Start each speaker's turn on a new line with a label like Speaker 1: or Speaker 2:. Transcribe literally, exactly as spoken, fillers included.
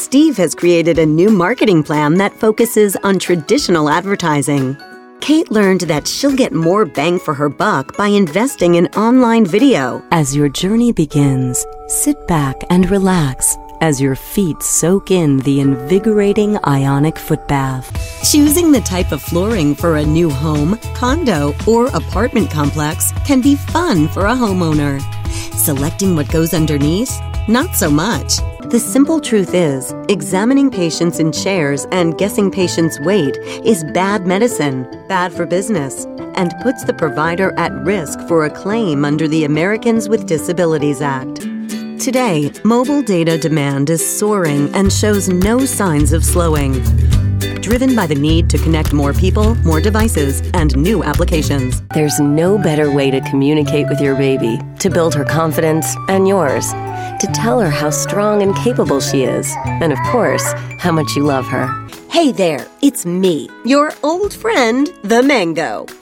Speaker 1: Steve has created a new marketing plan that focuses on traditional advertising. Kate learned that she'll get more bang for her buck by investing in online video. As your journey begins, sit back and relax as your feet soak in the invigorating Ionic foot bath. Choosing the type of flooring for a new home, condo, or apartment complex can be fun for a homeowner. Selecting what goes underneath? Not so much. The simple truth is, examining patients in chairs and guessing patients' weight is bad medicine, bad for business, and puts the provider at risk for a claim under the Americans with Disabilities Act. Today, mobile data demand is soaring and shows no signs of slowing. Driven by the need to connect more people, more devices, and new applications.
Speaker 2: There's no better way to communicate with your baby, to build her confidence and yours, to tell her how strong and capable she is, and of course, how much you love her.
Speaker 1: Hey there, it's me, your old friend, the Mango.